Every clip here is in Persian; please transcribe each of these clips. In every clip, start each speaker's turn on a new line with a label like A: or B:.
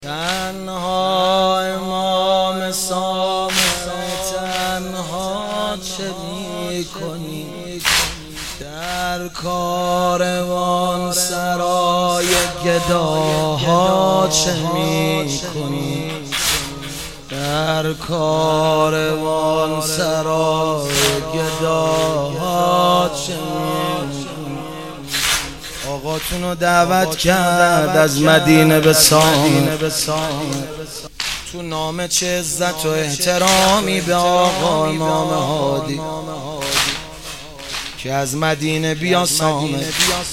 A: تنها امام صامت، تنها چه میکنی در کاروان سرای گداها؟ چه میکنی در کاروان سرای گداها؟ چه میکنی؟ آقاتونو دعوت کرد از مدینه به سام، تو نام چه عزت و احترامی به آقا امام هادی که از مدینه بیا سامت.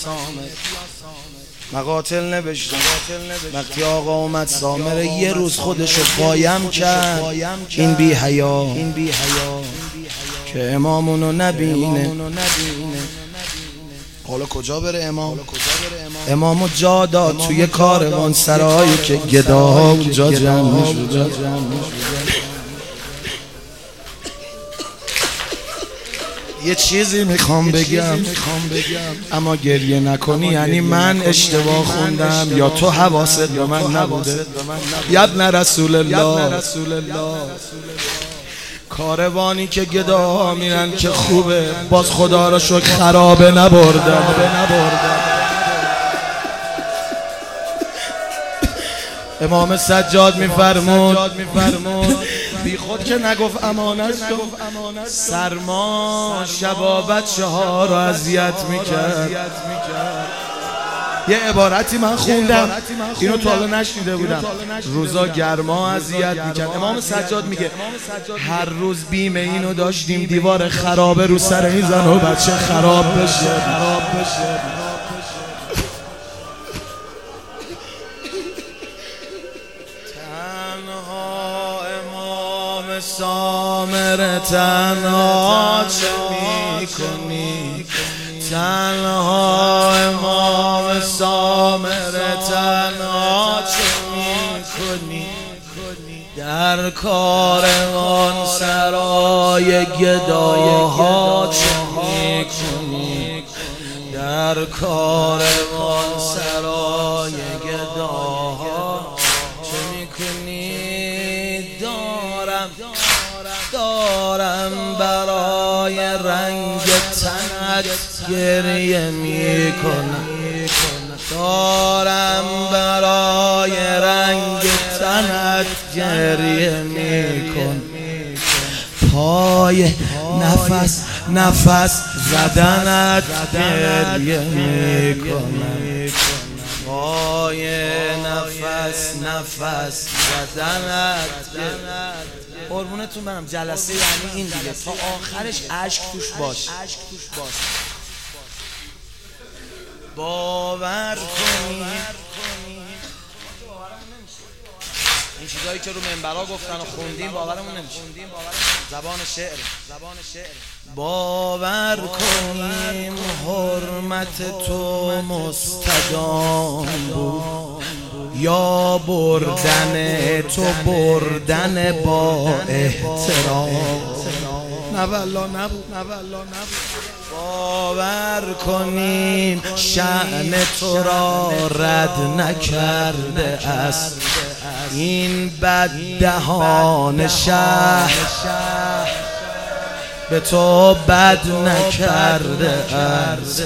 A: مقاتل نوشتم وقتی آقا اومد سامره یه روز خودشو قایم کرد، این بی حیا که امامونو نبینه. حالا کجا بره امامو جا داد توی کاروان سرایی که گداها اونجا جمع شد. یه چیزی میخوام بگم اما گریه نکنی، یعنی من اشتباه خوندم یا تو حواست به من نبوده؟ یبن رسول الله، کاروانی که گداها میرن که خوبه، باز خدا را شکر خرابه نبردن. امام سجاد میفرمود بی خود که نگفت امانت، سرما شبابت ها را اذیت میکرد. یه عبارتی من خوندم اینو تا حالا نشنیده بودم، روزا گرما اذیت میکرد. امام سجاد میگه هر روز بیم اینو داشتیم دیوار خرابه رو سر این زن و بچه خراب بشه. تنها امام سامره، تنها چه میکنی؟ تنها امام سامره، تنها چه میکنی در کاروان سرای گداها؟ چه میکنی در کاروان سرای گداها؟ چه میکنی؟ دارم برای رنگ تنت گریه میکنم، دارم برای رنگ تنت گریه میکنم. پای نفس زدنت گریه میکنم، پای نفس زدنت. قربونتون برم، جلسه یعنی این دیگه، تا آخرش عشق توش باش. باور کنی این چیزایی که رو منبرها گفتن و خوندیم باورمون نمیشه. زبان شعر. باور کنیم حرمت تو مستدام بود، یا بردن تو بردن با احترام. نه والله نبود. باور کنیم شأن تو را رد نکرده است این بددهان شهر، به تو بد نکرده است.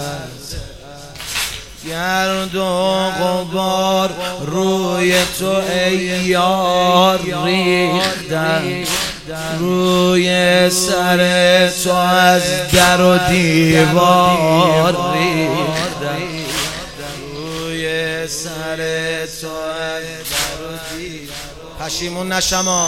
A: گرد و غبار روی تو ای یار ریختن، روی سر تو از در و دیوار ریختن، روی سر تو از در و دیوار. پشیمون نشما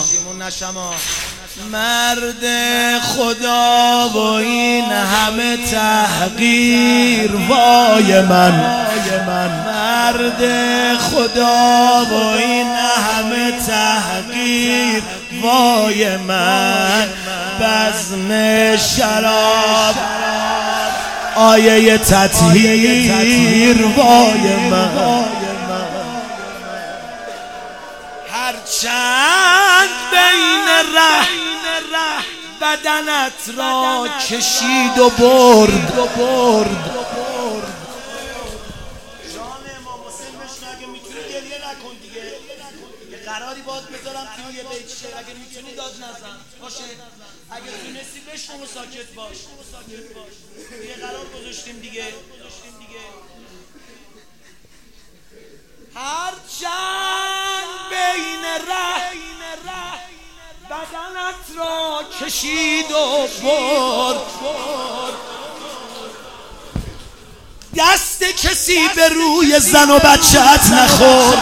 A: مرد خدا و این همه تحقیر، وای من مرد خدا و این همه تحقیر، وای من بزم شراب آیه تطهیر، وای من هرچند بین ره بدنت را کشید و برد. جان امام حسین بشن، اگه میتونی گریه نکن دیگه. قراری باید بذارم توی یه بیت شعر، اگه میتونی داد نزن باشه، اگه تونستی بشنو و ساکت باش. دیگه قرار گذاشتیم دیگه. هر چند بین ره بدنت را کشید و برد، دست کسی به روی زن و بچه‌ات نخورد.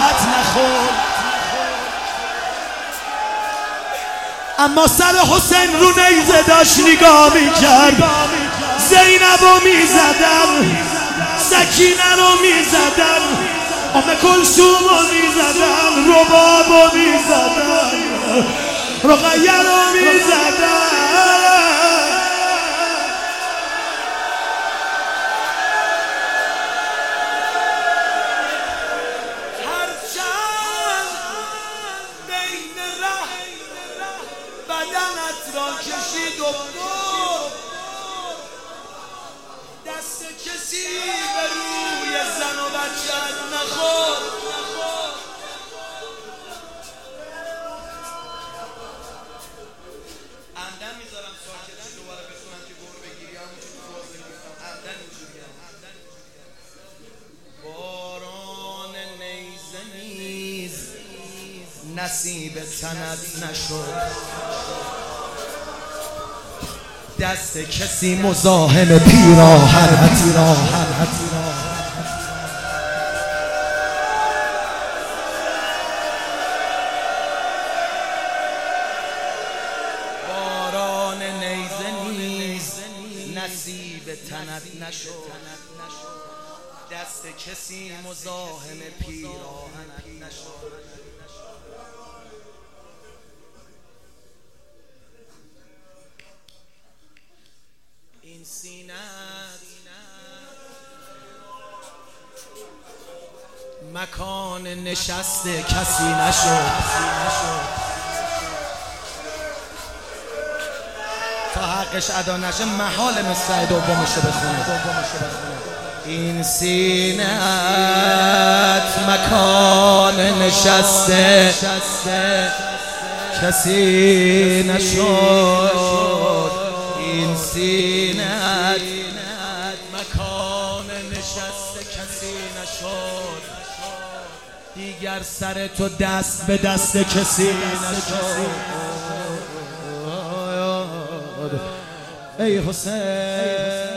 A: اما سر حسین رو نیزه داشت نگاه میکرد، زینب رو میزدن، سکینه رو میزدن، ام کلثوم رو میزدن، رباب رو میزدن، رقیه رو میزدن. هرچند بین ره بدنت را کشید و برد، دست کسی به روی زن و بچه‌ات نخورد. عمدن میذارم ساکت دوباره بخونم که گور بگیری، همونجور تو بازی میگفتم عمدن اینجوریه. باران نیزه نیز نصیب تنت نشد، دست کسی مزاحم پیراهنت. باران نیزه نیز نصیب تنت نشد، دست کسی مزاحم پیراهنت نشد. این سینت مکان نشست کسی نشد، تا حقش ادا نشه محال مصرع دومشو بخونه. این سینت مکان نشست کسی نشد، این سینت مکان نشست کسی نشد، دیگر سر تو دست به دست کسی نشد. ای حسین